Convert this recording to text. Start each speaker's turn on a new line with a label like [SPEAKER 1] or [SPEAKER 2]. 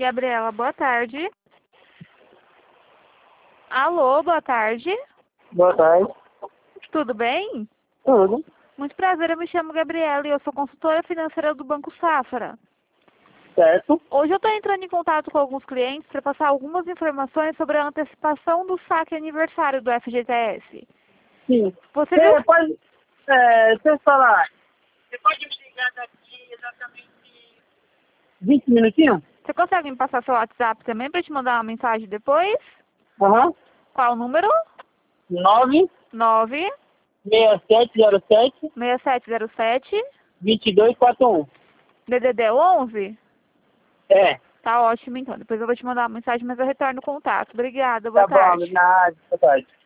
[SPEAKER 1] Gabriela, boa tarde. Alô, boa tarde.
[SPEAKER 2] Boa tarde.
[SPEAKER 1] Tudo bem?
[SPEAKER 2] Tudo.
[SPEAKER 1] Muito prazer, eu me chamo Gabriela e eu sou consultora financeira do Banco Safra.
[SPEAKER 2] Certo.
[SPEAKER 1] Hoje eu estou entrando em contato com alguns clientes para passar algumas informações sobre a antecipação do saque aniversário do FGTS.
[SPEAKER 2] Sim.
[SPEAKER 1] Você viu?
[SPEAKER 2] Pode... deixa eu falar. Você pode me ligar daqui exatamente 20 minutinhos?
[SPEAKER 1] Você consegue me passar seu WhatsApp também para te mandar uma mensagem depois?
[SPEAKER 2] Aham.
[SPEAKER 1] Qual o número?
[SPEAKER 2] 96707
[SPEAKER 1] 96707
[SPEAKER 2] 2241.
[SPEAKER 1] DDD 11?
[SPEAKER 2] É.
[SPEAKER 1] Tá ótimo então. Depois eu vou te mandar uma mensagem, mas eu retorno o contato. Obrigada, boa
[SPEAKER 2] Tá bom,
[SPEAKER 1] tarde.
[SPEAKER 2] nada. Boa tarde.